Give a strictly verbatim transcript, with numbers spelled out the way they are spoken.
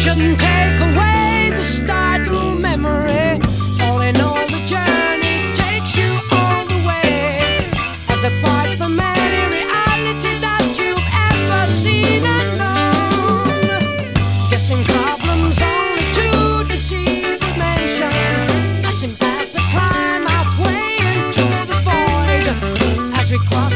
shouldn't take away the startled memory. All in all, the journey takes you all the way, as apart from any reality that you've ever seen and known. Guessing problems only to deceive dimension, passing past the climb halfway into the void, as we cross